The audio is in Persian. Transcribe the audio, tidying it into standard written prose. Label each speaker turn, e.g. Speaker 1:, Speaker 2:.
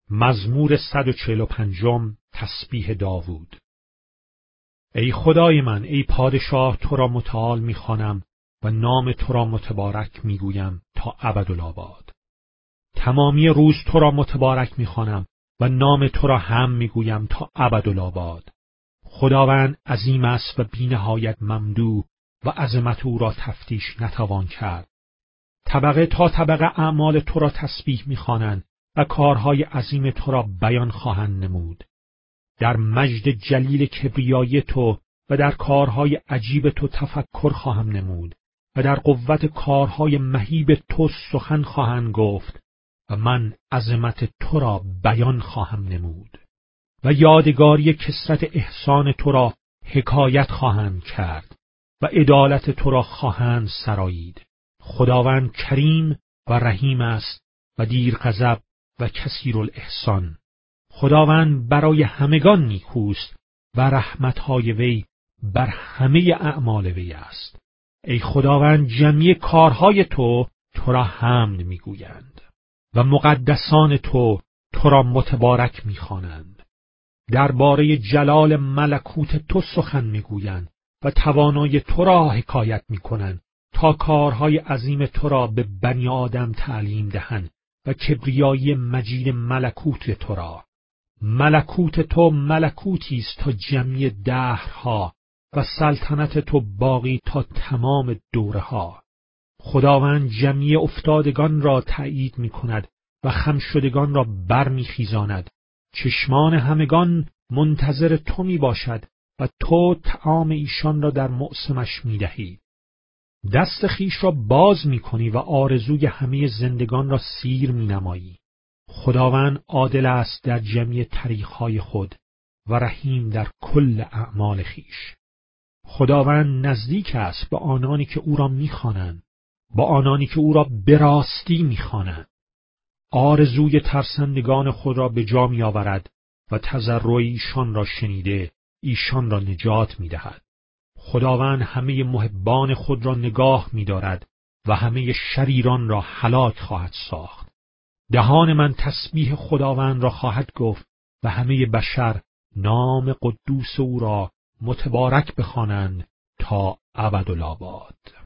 Speaker 1: مزمور 145 تسبیح داوود. ای خدای من، ای پادشاه، تو را متعال می‌خوانم و نام تو را متبارک می‌گویم تا ابدالآباد. تمامی روز تو را متبارک می‌خوانم و نام تو را هم می‌گویم تا ابدالآباد. خداوند عظیم است و بی‌نهایت ممدوح و عظمت او را تفتیش نتوان کرد. طبقه تا طبقه اعمال تو را تسبیح می‌خوانند و کارهای عظیم تو را بیان خواهند نمود. در مجد جلیل کبریایی تو و در کارهای عجیب تو تفکر خواهم نمود و در قوت کارهای مهیب تو سخن خواهند گفت و من عظمت تو را بیان خواهم نمود و یادگاری کثرت احسان تو را حکایت خواهند کرد و عدالت تو را خواهند سرایید. خداوند کریم و رحیم است و دیر غضب و کثیر الاحسان. خداوند برای همگان نیکوست و رحمتهای وی بر همه اعمال وی است. ای خداوند، جمعی کارهای تو را حمد میگویند و مقدسان تو را متبارک میخوانند. درباره جلال ملکوت تو سخن میگویند و توانای تو را حکایت میکنند تا کارهای عظیم تو را به بنی آدم تعلیم دهند و کبریایی مجید ملکوت تو را. ملکوت تو ملکوتی است تا جمعی دهرها و سلطنت تو باقی تا تمام دورها. خداوند جمعی افتادگان را تأیید می‌کند و خم شدگان را برمیخیزاند. چشمان همگان منتظر تو میباشد و تو طعام ایشان را در موسمش میدهی. دست خیش را باز میکنی و آرزوی همه زندگان را سیر مینمایی. خداوند عادل است در جمعی طریقهای خود و رحیم در کل اعمال خیش. خداوند نزدیک است به آنانی که او را میخوانند، با آنانی که او را به راستی میخوانند. آرزوی ترسندگان خود را به جا میآورد و تضرع ایشان را شنیده ایشان را نجات میدهد. خداوند همه محبان خود را نگاه می‌دارد و همه شریران را هلاک خواهد ساخت. دهان من تسبیح خداوند را خواهد گفت و همه بشر نام قدوس او را متبارک بخوانند تا ابدالآباد.